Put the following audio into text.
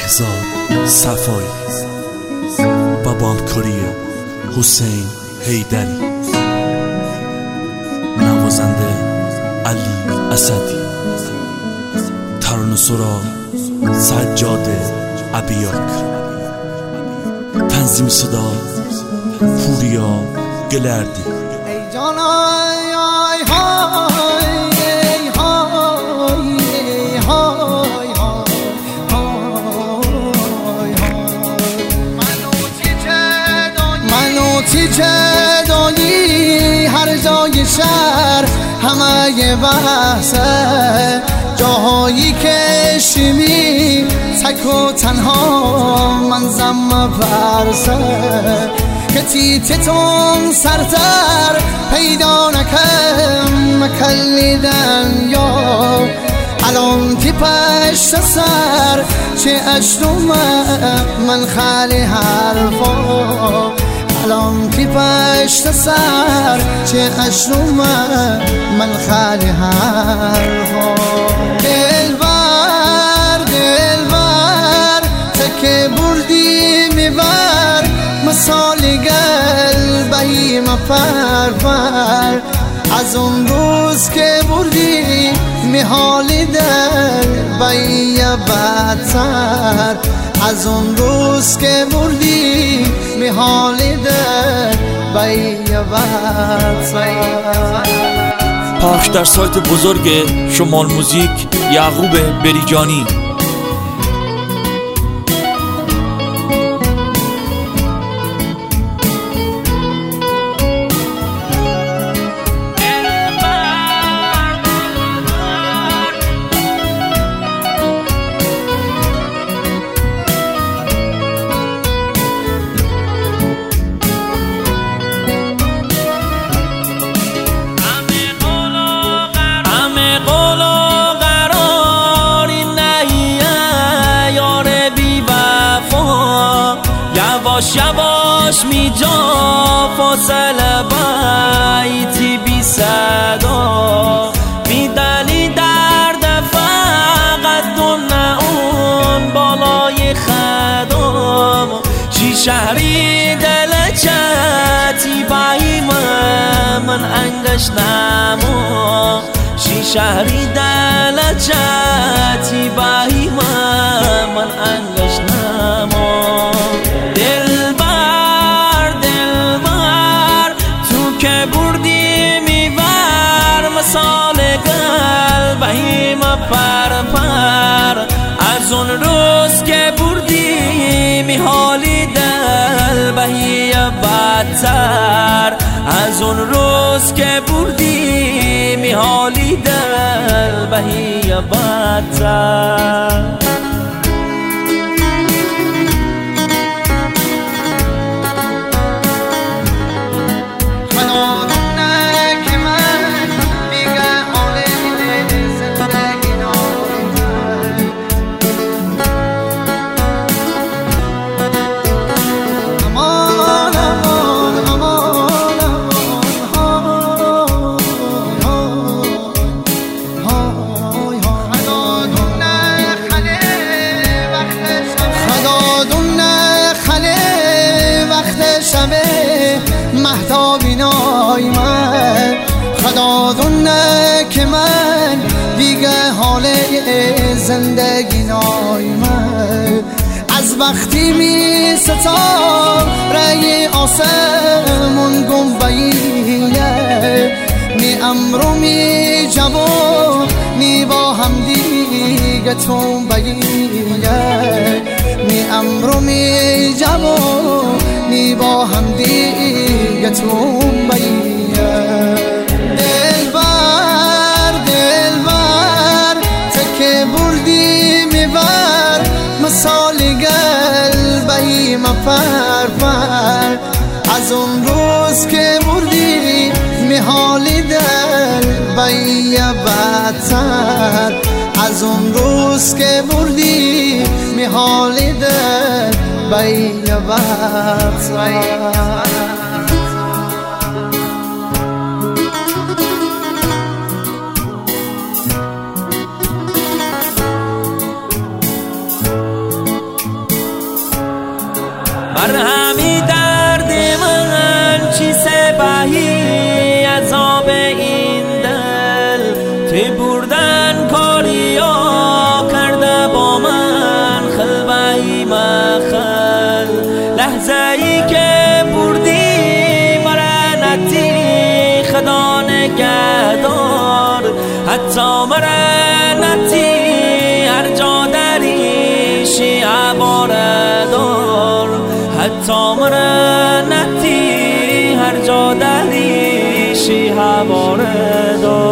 بهزاد صفایی و بانکاری حسین حیدری، نوازنده علی اسدی، ترانه‌سرا سجاد ابیاک، تنظیم صدا پوریا گلردی. ای جان آی آی های ای های ای های های منو چه دانی هر جای شهر همه بحثه، جاهایی که شیمی تک و تنها من زم برسه، که تیتتون سرتر پیدا نکم کلیدن یا الان تی پشت سر چه اشتم من خالی حرفا، الان تی پشت سر چه اشتم من خالی حرفا. دلبر تکه بردی میبر مثال قلبی مپرور، از اون روز که بردی میحالی دل بی بدتر، از اون روز که بردی میحالی دل بی بدتر. پخش در سایت بزرگ شمال موزیک یعقوب بریجانی. یواش می جا فاصله بایتی بی صدا، میدلی درد فقط دونه اون بالای خدام، چی شهری دل چتی بایی من انگش نما، چی شهری دل چتی بایی من انگش نما. مثال قلبی مپرپر، از اون روز که بردی میحالی دل بهی بدتر، از اون روز که بردی میحالی دل بهی بدتر. مهتابی نای من خدا دونه که من دیگه حال زندگی نای من، از وقتی می ستا رای آسمون گنبهیه، می امرو می جواب می با هم دیگه تون بگیه، می امرو می جواب می با هم دیگه تون بگیه. دلبر تکه بردی میبر مثال قلبی مپرپر، از اون روز که بردی میحالی دل بی بدتر، از اون روز که بردی میحالی دل بی بدتر. حتی مرنتی هر جا دریشی عباره دار حتی مرنتی هر جا دریشی عباره دار